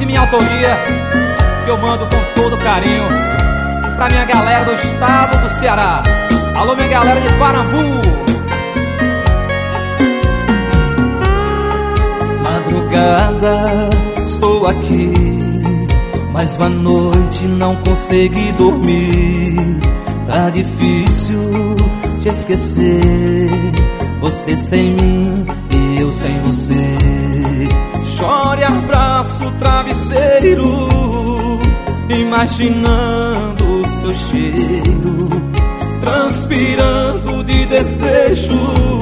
de minha autoria, que eu mando com todo carinho pra minha galera do estado do Ceará. Alô, minha galera de Parambu. Madrugada, estou aqui, mas uma noite não consegui dormir. Tá difícil te esquecer, você sem mim e eu sem você. Chore, abraço o travesseiro, imaginando o seu cheiro, transpirando de desejos.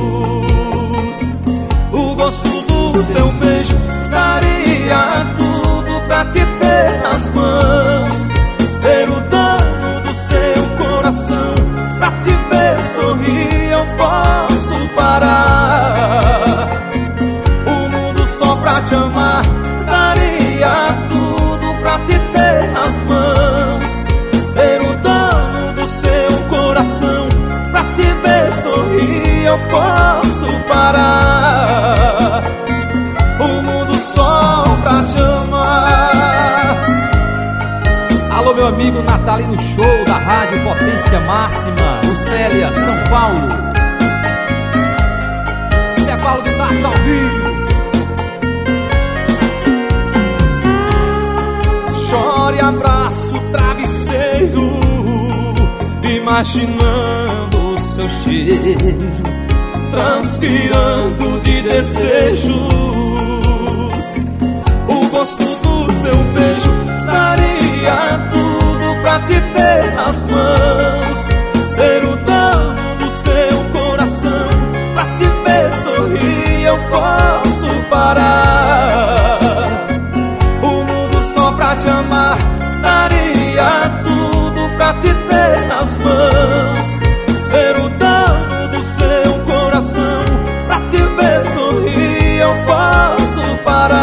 O gosto do seu beijo, daria tudo pra te ter nas mãos, ser o dono do seu coração. Pra te ver sorrir eu posso parar o mundo só pra te amar. Daria tudo pra te ter nas mãos, ser o dono do seu coração. Pra te ver sorrir eu posso parar o mundo só pra te amar. Alô, meu amigo Natalino Show da Rádio Potência Máxima, Lucélia, São Paulo. Isso é Paulo de Tarso ao vivo. Chore, abraço o travesseiro, imaginando o seu cheiro, transpirando de desejos. O gosto do seu beijo, daria tudo pra te ter nas mãos, ser o dono do seu coração. Pra te ver sorrir eu posso parar o mundo só pra te amar. Daria tudo pra te ter nas mãos, ser o dono do seu coração. Pra te ver sorrir eu posso parar